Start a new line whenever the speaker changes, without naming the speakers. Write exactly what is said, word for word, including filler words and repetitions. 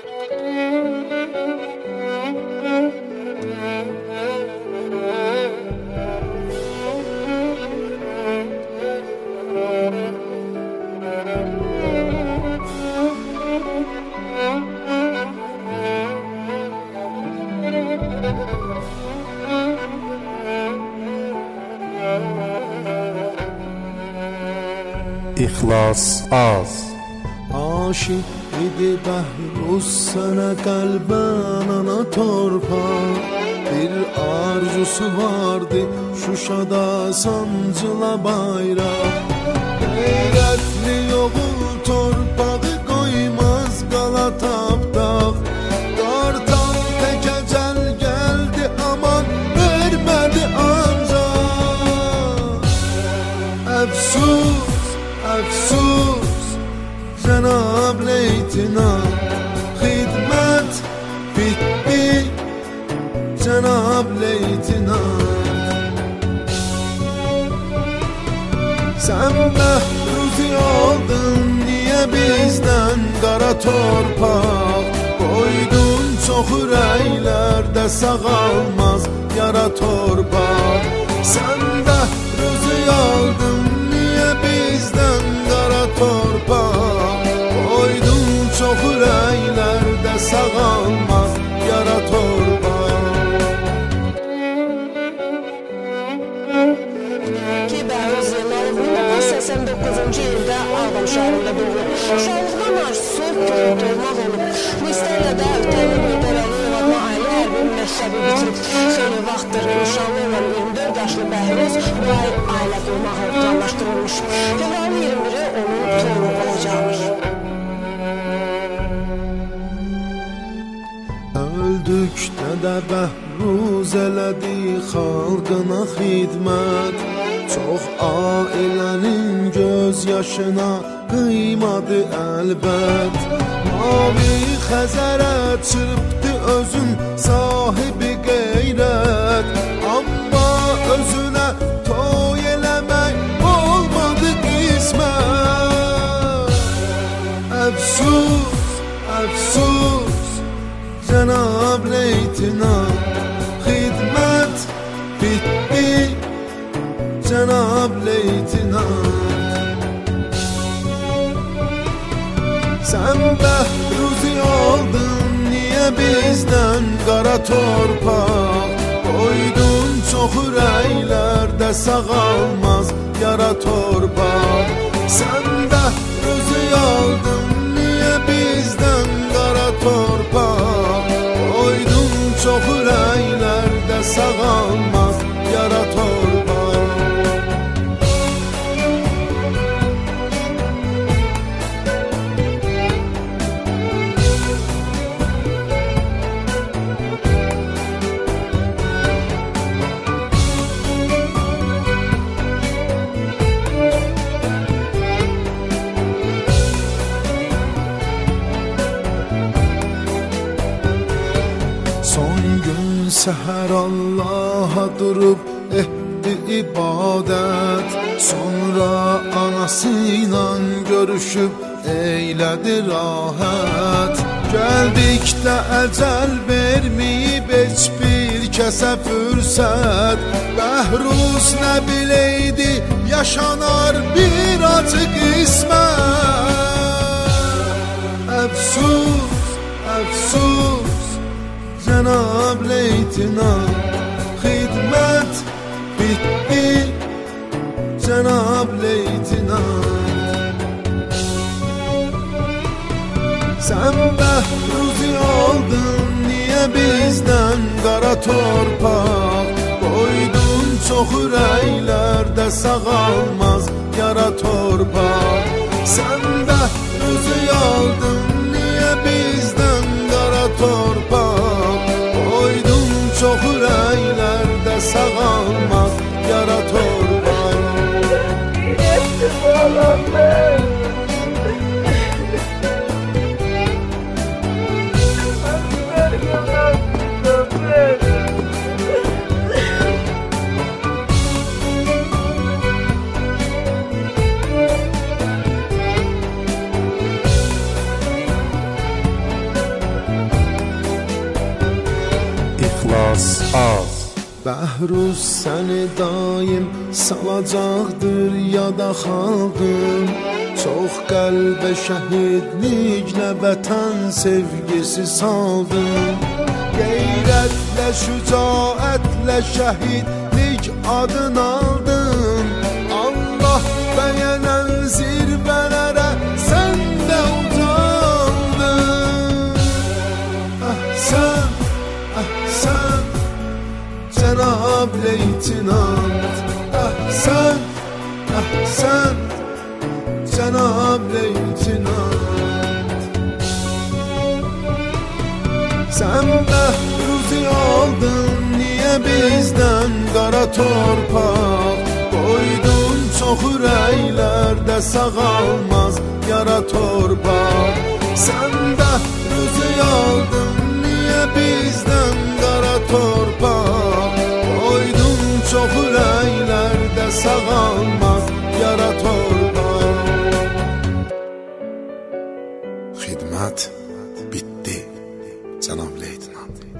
İxlas az.
Aşık idi Bəhruz sənə qəlbən ana torpaq. Bir arzusu vardı Şuşada sancıla bayraq. Qeyrətli oğul torpağı qoymaz qala tapdaq. Qartal təkəcəl gəldi aman vermədi ancaq. Əfsus, əfsus Cənab leytinant, xidmət bitdi Cənab leytinant. Sən Bəhruzi aldın niyə bizdən qara torpaq? Qoydun çox ürəklərdə sağalmaz yara torpaq. Sən Bəhruzi aldın niyə bizdən qara torpaq? Qoydun çox ürəklərdə sağalmaz yara torpaq.
Ki Bəhruz Zeynalov min doqquz yüz səksən doqquzuncu ildə Ağdam şəhərində doğulub. Uşaqlıqdan arzusu pilot olmaq olub. Bu istəklə də Ötəli Mütərəliyev adlı ailə hərbi məktəbi bitirib. Xeyli vaxtdır nişanlı olan iyirmi dörd yaşlı Bəhruz bu ay ailə qurmağı planlaşdırılmış. Fevralın iyirmi biri onun toyunu olacaqmış.
Öldükdə də Bəhruz elədi xalqına xidmət. Çox ailənin göz yaşına qıymadı əlbət. Mavi Xəzərə çırpdı özün sahibi qeyrət. Amma özünə toy eləmək olmadı qismət. Əfsus, əfsus Cənab leytinant, xidmət bitdi Cənab leytinant. Sən Bəhruzi aldın niyə bizdən qara torpaq? Qoydun çox ürəklərdə sağalmaz yara torpaq. Sən Bəhruzi aldın niyə bizdən qara torpaq? Qoydun çox ürəklərdə sağalmaz yara torpaq. Səhər Allaha durub etdi ibadət. Sonra anası ilə görüşüb eylədi rahət. Gəldikdə əcəl verməyib heç bir kəsə fürsət. Bəhruz nə biləydi yaşanar bir acı qismət. Əfsus, əfsus Cənab leytinant, xidmət bitdi Cənab leytinant. Sən Bəhruzi aldın niyə bizdən qara torpaq? Qoydun çox ürəklərdə sağalmaz yara torpaq. Sən Bəhruzi aldın niyə bizdən qara torpaq? Qoydun çox ürəklərdə sağalmaz yara torpaq. Yetdim oğlum mən.
İxlas az.
Bəhruz səni daim salacaqdır yada xalqım. Çox qəlbə şəhidliklə vətən sevgisi saldım. Qeyrətlə, şücaətlə şəhidlik adını aldım. Allah bəyənən zirvələrə sən də ucaldın. Əhsən, əhsən Cənab leytinant, əhsən, əhsən Cənab leytinant. Sən Bəhruzi aldın, niyə bizdən qara torpaq? Qoydun çox ürəklərdə sağalmaz yara torpaq. Sən Bəhruzi aldın, niyə bizdən qara torpaq? Qoydun çox ürəklərdə sağalmaz yara torpaq. Xidmət bitdi, cənab leytinant.